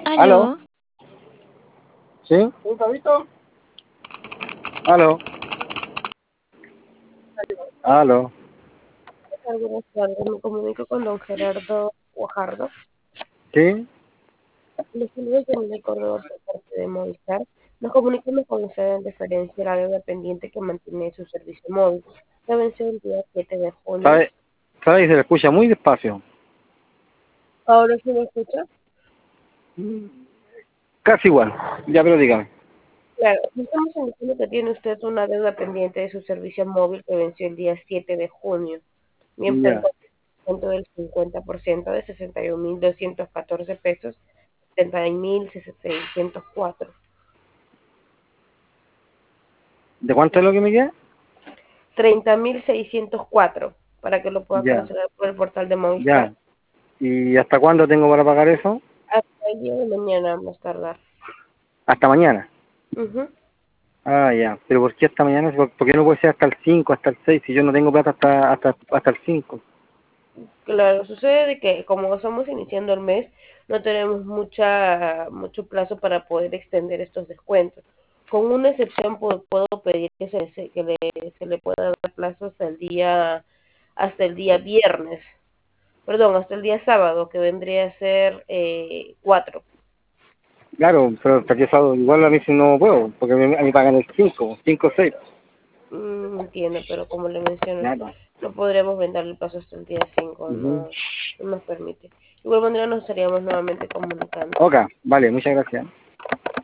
¿Aló? Aló, ¿Sí? ¿Un cabito? ¿Aló? ¿Aló? Buenas tardes, me comunico con don Gerardo Guajardo. ¿Sí? Les saludo en el correo por parte de Movistar. Nos comunicamos con usted en referencia a la deuda pendiente que mantiene su servicio móvil. Se venció el día 7 de junio. ¿Sabe? ¿Sabe? Se le escucha muy despacio. ¿Ahora sí me escucha? Casi igual. Ya, pero dígame. Claro, estamos indicando que tiene usted una deuda pendiente de su servicio móvil que venció el día 7 de junio. Bien, por el Ya. monto del 50% de 61.214 pesos, 70.604. ¿De cuánto es lo que me queda? 30.604 para que lo pueda Ya. cancelar por el portal de Movistar. Ya. ¿Y hasta cuándo tengo para pagar eso? Hasta el día de mañana más tardar. Hasta mañana. Ujú. Ah, ya. ¿Pero por qué hasta mañana? ¿Por qué no puede ser hasta el 5, hasta el 6? Si yo no tengo plata hasta el 5. Claro, sucede de que como estamos iniciando el mes, no tenemos mucho plazo para poder extender estos descuentos. Con una excepción puedo pedir que se le pueda dar plazo hasta el día viernes, perdón, hasta el día sábado, que vendría a ser 4. Claro, pero hasta que sábado igual a mí si no puedo, porque a mí pagan el 5, 5 o 6. Entiendo, pero como le menciono, Claro. no podremos vender el plazo hasta el día 5, Ujú. no nos permite. De igual manera nos estaríamos nuevamente comunicando. Ok, vale, muchas gracias.